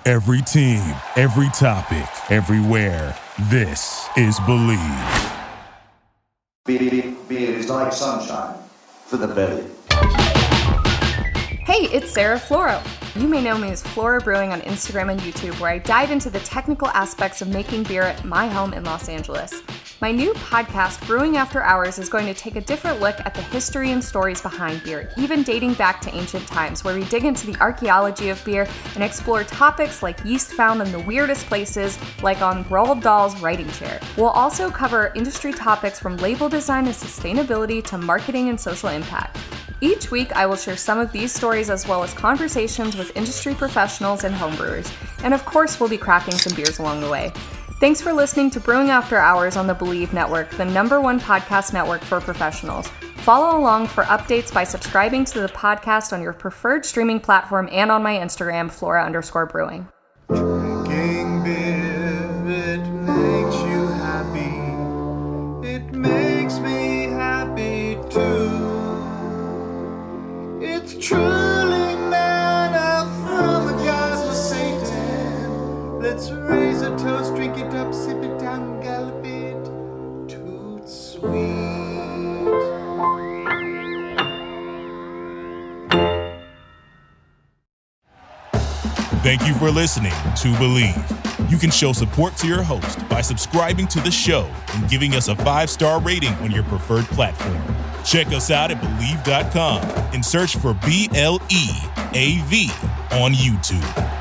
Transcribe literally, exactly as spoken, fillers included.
Every team, every topic, everywhere. This is Believe. Beer is like sunshine for the belly. Hey, it's Sarah Floro. You may know me as Flora Brewing on Instagram and YouTube, where I dive into the technical aspects of making beer at my home in Los Angeles. My new podcast, Brewing After Hours, is going to take a different look at the history and stories behind beer, even dating back to ancient times, where we dig into the archaeology of beer and explore topics like yeast found in the weirdest places, like on Roald Dahl's writing chair. We'll also cover industry topics from label design and sustainability to marketing and social impact. Each week, I will share some of these stories as well as conversations with industry professionals and homebrewers. And of course, we'll be cracking some beers along the way. Thanks for listening to Brewing After Hours on the Believe Network, the number one podcast network for professionals. Follow along for updates by subscribing to the podcast on your preferred streaming platform and on my Instagram, Flora underscore brewing. Drinking beer, it makes you happy. It makes me happy too. It's truly manna from the gods of Satan. Let's raise a toast, drink it up, sip it down, gallop it. Toot sweet. Thank you for listening to Believe. You can show support to your host by subscribing to the show and giving us a five-star rating on your preferred platform. Check us out at Believe dot com and search for B L E A V on YouTube.